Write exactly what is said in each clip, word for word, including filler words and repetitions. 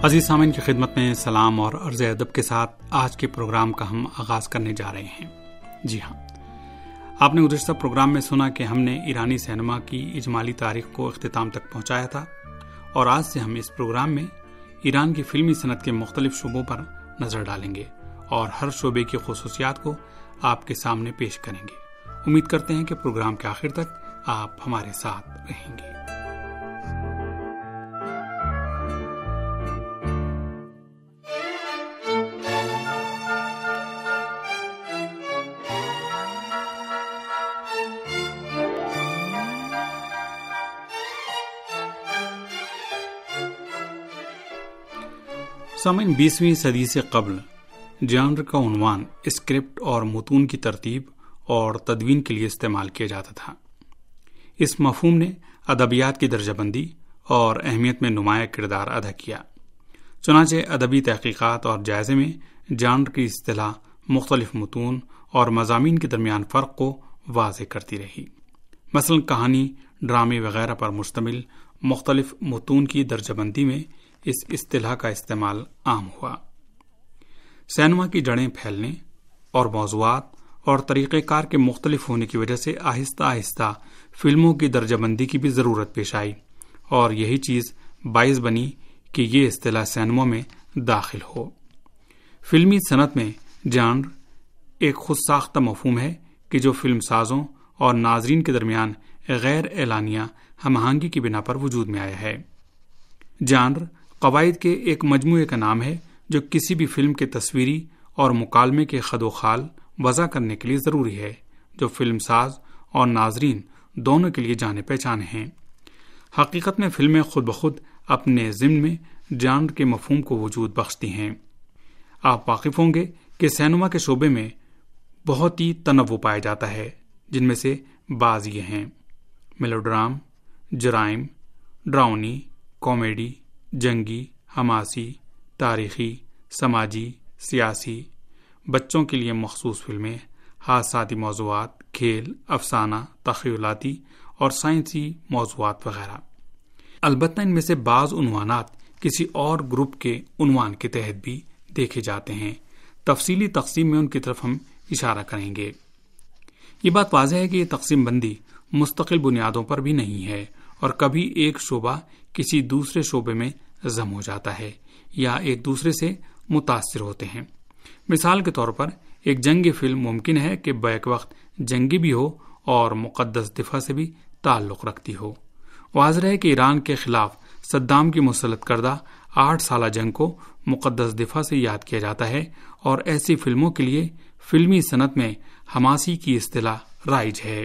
عزیز سامعین کی خدمت میں سلام اور عرض ادب کے ساتھ آج کے پروگرام کا ہم آغاز کرنے جا رہے ہیں۔ جی ہاں، آپ نے گزشتہ پروگرام میں سنا کہ ہم نے ایرانی سینما کی اجمالی تاریخ کو اختتام تک پہنچایا تھا، اور آج سے ہم اس پروگرام میں ایران کی فلمی صنعت کے مختلف شعبوں پر نظر ڈالیں گے اور ہر شعبے کی خصوصیات کو آپ کے سامنے پیش کریں گے۔ امید کرتے ہیں کہ پروگرام کے آخر تک آپ ہمارے ساتھ رہیں گے۔ سامعین، بیسویں صدی سے قبل جانر کا عنوان اسکرپٹ اور متون کی ترتیب اور تدوین کے لیے استعمال کیا جاتا تھا۔ اس مفہوم نے ادبیات کی درجہ بندی اور اہمیت میں نمایاں کردار ادا کیا۔ چنانچہ ادبی تحقیقات اور جائزے میں جانر کی اصطلاح مختلف متون اور مضامین کے درمیان فرق کو واضح کرتی رہی۔ مثلا کہانی، ڈرامے وغیرہ پر مشتمل مختلف متون کی درجہ بندی میں اس اصطلاح کا استعمال عام ہوا۔ سینما کی جڑیں پھیلنے اور موضوعات اور طریقہ کار کے مختلف ہونے کی وجہ سے آہستہ آہستہ فلموں کی درجہ بندی کی بھی ضرورت پیش آئی، اور یہی چیز باعث بنی کہ یہ اصطلاح سینما میں داخل ہو۔ فلمی صنعت میں جانر ایک خود ساختہ مفہوم ہے کہ جو فلم سازوں اور ناظرین کے درمیان غیر اعلانیہ ہم آہنگی کی بنا پر وجود میں آیا ہے۔ جانر قواعد کے ایک مجموعے کا نام ہے جو کسی بھی فلم کے تصویری اور مکالمے کے خد و خال وضع کرنے کے لیے ضروری ہے، جو فلم ساز اور ناظرین دونوں کے لیے جانے پہچانے ہیں۔ حقیقت میں فلمیں خود بخود اپنے ضمن میں جانر کے مفہوم کو وجود بخشتی ہیں۔ آپ واقف ہوں گے کہ سینما کے شعبے میں بہت ہی تنوع پایا جاتا ہے، جن میں سے بعض یہ ہیں: میلوڈرام، جرائم، ڈراؤنی، کامیڈی، جنگی، حماسی، تاریخی، سماجی، سیاسی، بچوں کے لیے مخصوص فلمیں، حادثاتی موضوعات، کھیل، افسانہ، تخیلاتی اور سائنسی موضوعات وغیرہ۔ البتہ ان میں سے بعض عنوانات کسی اور گروپ کے عنوان کے تحت بھی دیکھے جاتے ہیں۔ تفصیلی تقسیم میں ان کی طرف ہم اشارہ کریں گے۔ یہ بات واضح ہے کہ یہ تقسیم بندی مستقل بنیادوں پر بھی نہیں ہے، اور کبھی ایک شعبہ کسی دوسرے شعبے میں ضم ہو جاتا ہے یا ایک دوسرے سے متاثر ہوتے ہیں۔ مثال کے طور پر ایک جنگی فلم ممکن ہے کہ بیک وقت جنگی بھی ہو اور مقدس دفاع سے بھی تعلق رکھتی ہو۔ واضح ہے کہ ایران کے خلاف صدام کی مسلط کردہ آٹھ سالہ جنگ کو مقدس دفاع سے یاد کیا جاتا ہے، اور ایسی فلموں کے لیے فلمی صنعت میں حماسی کی اصطلاح رائج ہے۔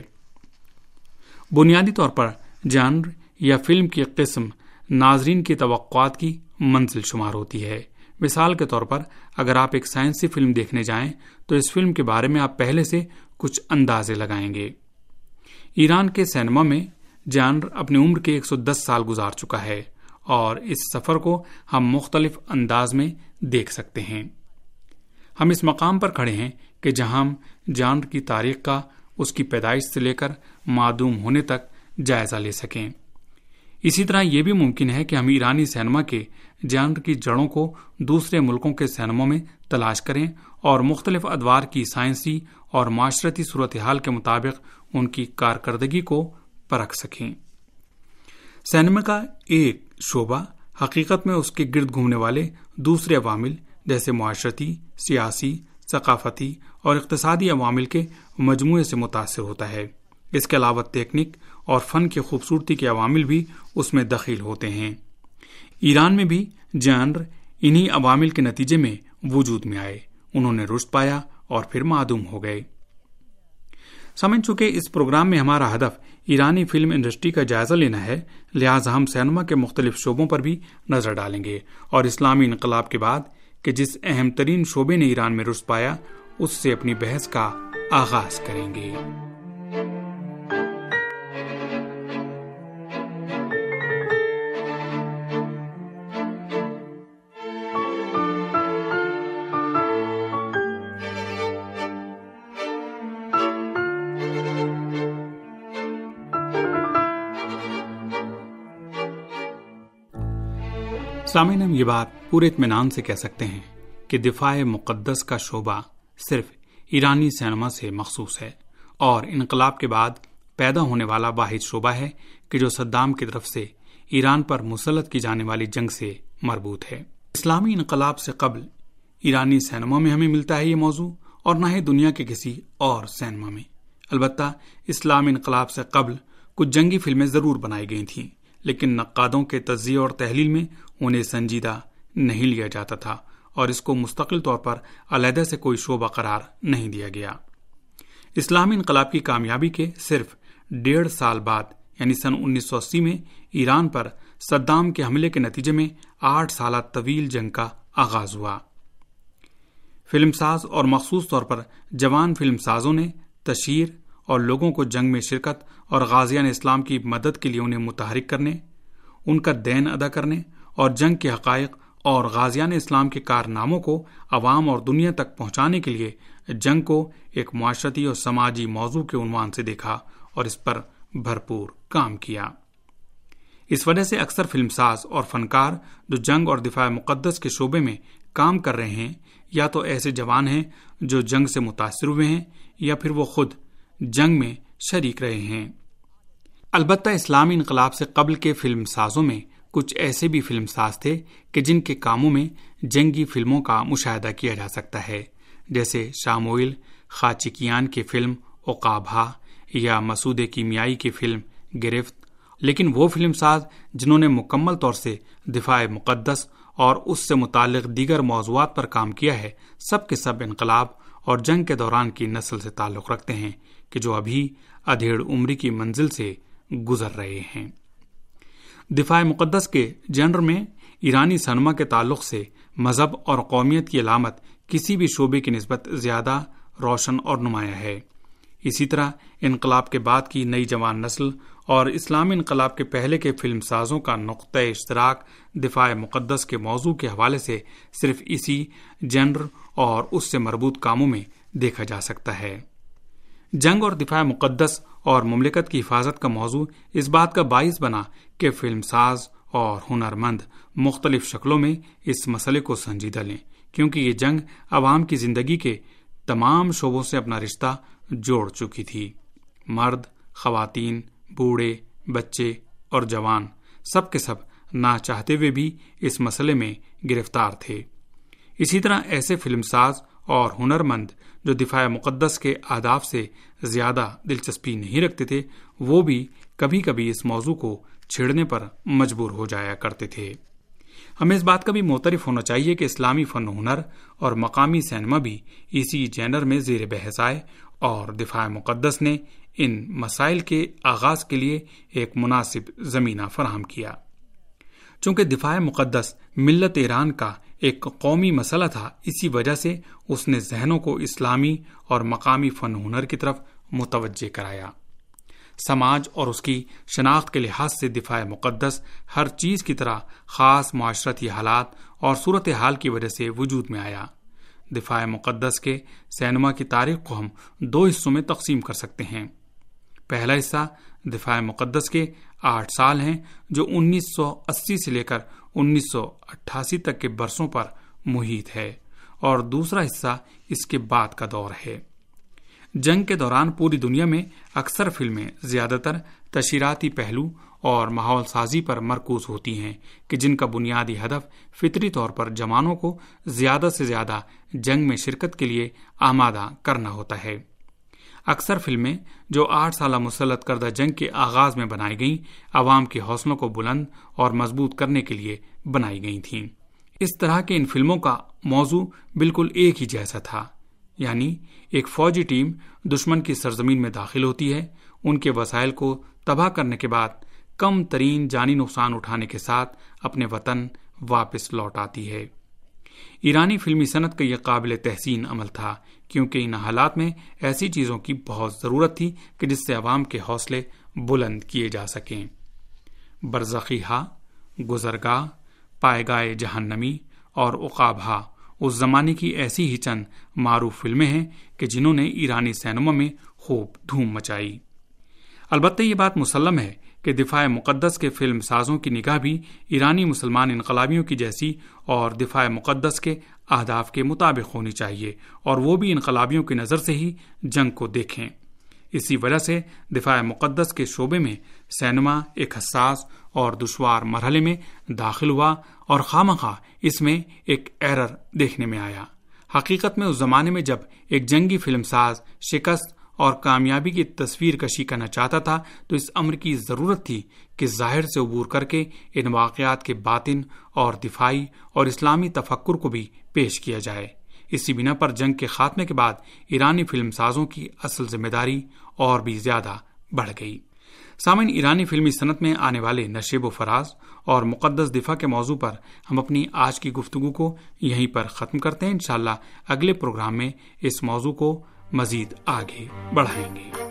بنیادی طور پر جانر یا فلم کی قسم ناظرین کی توقعات کی منزل شمار ہوتی ہے۔ مثال کے طور پر اگر آپ ایک سائنسی فلم دیکھنے جائیں تو اس فلم کے بارے میں آپ پہلے سے کچھ اندازے لگائیں گے۔ ایران کے سینما میں جانر اپنی عمر کے ایک سو دس سال گزار چکا ہے، اور اس سفر کو ہم مختلف انداز میں دیکھ سکتے ہیں۔ ہم اس مقام پر کھڑے ہیں کہ جہاں ہم جانر کی تاریخ کا اس کی پیدائش سے لے کر معدوم ہونے تک جائزہ لے سکیں۔ اسی طرح یہ بھی ممکن ہے کہ ہم ایرانی سینما کے جانر کی جڑوں کو دوسرے ملکوں کے سینما میں تلاش کریں اور مختلف ادوار کی سائنسی اور معاشرتی صورتحال کے مطابق ان کی کارکردگی کو پرکھ سکیں۔ سینما کا ایک شعبہ حقیقت میں اس کے گرد گھومنے والے دوسرے عوامل جیسے معاشرتی، سیاسی، ثقافتی اور اقتصادی عوامل کے مجموعے سے متاثر ہوتا ہے۔ اس کے علاوہ تکنیک اور فن کی خوبصورتی کے عوامل بھی اس میں دخیل ہوتے ہیں۔ ایران میں بھی جانر انہی عوامل کے نتیجے میں وجود میں آئے، انہوں نے رشد پایا اور پھر معدوم ہو گئے۔ سمجھ چکے اس پروگرام میں ہمارا ہدف ایرانی فلم انڈسٹری کا جائزہ لینا ہے، لہٰذا ہم سینما کے مختلف شعبوں پر بھی نظر ڈالیں گے، اور اسلامی انقلاب کے بعد کہ جس اہم ترین شعبے نے ایران میں رشد پایا اس سے اپنی بحث کا آغاز کریں گے۔ سامعین، ہم یہ بات پورے اطمینان سے کہہ سکتے ہیں کہ دفاع مقدس کا شعبہ صرف ایرانی سینما سے مخصوص ہے اور انقلاب کے بعد پیدا ہونے والا واحد شعبہ ہے کہ جو صدام کی طرف سے ایران پر مسلط کی جانے والی جنگ سے مربوط ہے۔ اسلامی انقلاب سے قبل ایرانی سینما میں ہمیں ملتا ہے یہ موضوع، اور نہ ہی دنیا کے کسی اور سینما میں۔ البتہ اسلامی انقلاب سے قبل کچھ جنگی فلمیں ضرور بنائی گئی تھیں، لیکن نقادوں کے تجزیے اور تحلیل میں انہیں سنجیدہ نہیں لیا جاتا تھا اور اس کو مستقل طور پر علیحدہ سے کوئی شعبہ قرار نہیں دیا گیا۔ اسلامی انقلاب کی کامیابی کے صرف ڈیڑھ سال بعد یعنی سن انیس سو اسی میں ایران پر صدام کے حملے کے نتیجے میں آٹھ سالہ طویل جنگ کا آغاز ہوا۔ فلم ساز اور مخصوص طور پر جوان فلم سازوں نے تشہیر اور لوگوں کو جنگ میں شرکت اور غازیان اسلام کی مدد کے لیے انہیں متحرک کرنے، ان کا دین ادا کرنے اور جنگ کے حقائق اور غازیان اسلام کے کارناموں کو عوام اور دنیا تک پہنچانے کے لیے جنگ کو ایک معاشرتی اور سماجی موضوع کے عنوان سے دیکھا اور اس پر بھرپور کام کیا۔ اس وجہ سے اکثر فلم ساز اور فنکار جو جنگ اور دفاع مقدس کے شعبے میں کام کر رہے ہیں یا تو ایسے جوان ہیں جو جنگ سے متاثر ہوئے ہیں یا پھر وہ خود جنگ میں شریک رہے ہیں۔ البتہ اسلامی انقلاب سے قبل کے فلم سازوں میں کچھ ایسے بھی فلم ساز تھے کہ جن کے کاموں میں جنگی فلموں کا مشاہدہ کیا جا سکتا ہے، جیسے شاموئل خاچیکیان کی فلم عقابہ یا مسعود کیمیائی کی فلم گرفت۔ لیکن وہ فلم ساز جنہوں نے مکمل طور سے دفاع مقدس اور اس سے متعلق دیگر موضوعات پر کام کیا ہے، سب کے سب انقلاب اور جنگ کے دوران کی نسل سے تعلق رکھتے ہیں کہ جو ابھی ادھیڑ عمری کی منزل سے گزر رہے ہیں۔ دفاع مقدس کے جنر میں ایرانی سینما کے تعلق سے مذہب اور قومیت کی علامت کسی بھی شعبے کی نسبت زیادہ روشن اور نمایاں ہے۔ اسی طرح انقلاب کے بعد کی نئی جوان نسل اور اسلامی انقلاب کے پہلے کے فلم سازوں کا نقطہ اشتراک دفاع مقدس کے موضوع کے حوالے سے صرف اسی جنر اور اس سے مربوط کاموں میں دیکھا جا سکتا ہے۔ جنگ اور دفاع مقدس اور مملکت کی حفاظت کا موضوع اس بات کا باعث بنا کہ فلم ساز اور ہنرمند مختلف شکلوں میں اس مسئلے کو سنجیدہ لیں، کیونکہ یہ جنگ عوام کی زندگی کے تمام شعبوں سے اپنا رشتہ جوڑ چکی تھی۔ مرد، خواتین، بوڑھے، بچے اور جوان سب کے سب نہ چاہتے ہوئے بھی اس مسئلے میں گرفتار تھے۔ اسی طرح ایسے فلم ساز اور ہنرمند جو دفاع مقدس کے اہداف سے زیادہ دلچسپی نہیں رکھتے تھے، وہ بھی کبھی کبھی اس موضوع کو چھیڑنے پر مجبور ہو جایا کرتے تھے۔ ہمیں اس بات کا بھی معترف ہونا چاہیے کہ اسلامی فن و ہنر اور مقامی سینما بھی اسی جینر میں زیر بحث آئے اور دفاع مقدس نے ان مسائل کے آغاز کے لیے ایک مناسب زمینہ فراہم کیا۔ چونکہ دفاع مقدس ملت ایران کا ایک قومی مسئلہ تھا، اسی وجہ سے اس نے ذہنوں کو اسلامی اور مقامی فن ہنر کی طرف متوجہ کرایا۔ سماج اور اس کی شناخت کے لحاظ سے دفاع مقدس ہر چیز کی طرح خاص معاشرتی حالات اور صورتحال کی وجہ سے وجود میں آیا۔ دفاع مقدس کے سینما کی تاریخ کو ہم دو حصوں میں تقسیم کر سکتے ہیں۔ پہلا حصہ دفاع مقدس کے آٹھ سال ہیں جو انیس سو اسی سے لے کر انیس سو اٹھاسی تک کے برسوں پر محیط ہے، اور دوسرا حصہ اس کے بعد کا دور ہے۔ جنگ کے دوران پوری دنیا میں اکثر فلمیں زیادہ تر تشہیراتی پہلو اور ماحول سازی پر مرکوز ہوتی ہیں کہ جن کا بنیادی ہدف فطری طور پر جوانوں کو زیادہ سے زیادہ جنگ میں شرکت کے لیے آمادہ کرنا ہوتا ہے۔ اکثر فلمیں جو آٹھ سالہ مسلط کردہ جنگ کے آغاز میں بنائی گئیں، عوام کے حوصلوں کو بلند اور مضبوط کرنے کے لیے بنائی گئی تھیں۔ اس طرح کے ان فلموں کا موضوع بالکل ایک ہی جیسا تھا، یعنی ایک فوجی ٹیم دشمن کی سرزمین میں داخل ہوتی ہے، ان کے وسائل کو تباہ کرنے کے بعد کم ترین جانی نقصان اٹھانے کے ساتھ اپنے وطن واپس لوٹ آتی ہے۔ ایرانی فلمی صنعت کا یہ قابل تحسین عمل تھا، کیونکہ ان حالات میں ایسی چیزوں کی بہت ضرورت تھی کہ جس سے عوام کے حوصلے بلند کیے جا سکیں۔ برزخی ہا، گزرگاہ، پائے جہنمی اور عقابہ اس زمانے کی ایسی ہی چند معروف فلمیں ہیں کہ جنہوں نے ایرانی سینما میں خوب دھوم مچائی۔ البتہ یہ بات مسلم ہے کہ دفاع مقدس کے فلم سازوں کی نگاہ بھی ایرانی مسلمان انقلابیوں کی جیسی اور دفاع مقدس کے اہداف کے مطابق ہونی چاہیے، اور وہ بھی انقلابیوں کی نظر سے ہی جنگ کو دیکھیں۔ اسی وجہ سے دفاع مقدس کے شعبے میں سینما ایک حساس اور دشوار مرحلے میں داخل ہوا، اور خواہ اس میں ایک ایرر دیکھنے میں آیا۔ حقیقت میں اس زمانے میں جب ایک جنگی فلم ساز شکست اور کامیابی کی تصویر کشی کرنا چاہتا تھا تو اس امر کی ضرورت تھی کہ ظاہر سے عبور کر کے ان واقعات کے باطن اور دفاعی اور اسلامی تفکر کو بھی پیش کیا جائے۔ اسی بنا پر جنگ کے خاتمے کے بعد ایرانی فلم سازوں کی اصل ذمہ داری اور بھی زیادہ بڑھ گئی۔ سامعین، ایرانی فلمی صنعت میں آنے والے نشیب و فراز اور مقدس دفاع کے موضوع پر ہم اپنی آج کی گفتگو کو یہیں پر ختم کرتے ہیں۔ انشاءاللہ اگلے پروگرام میں اس موضوع کو مزید آگے بڑھائیں گے۔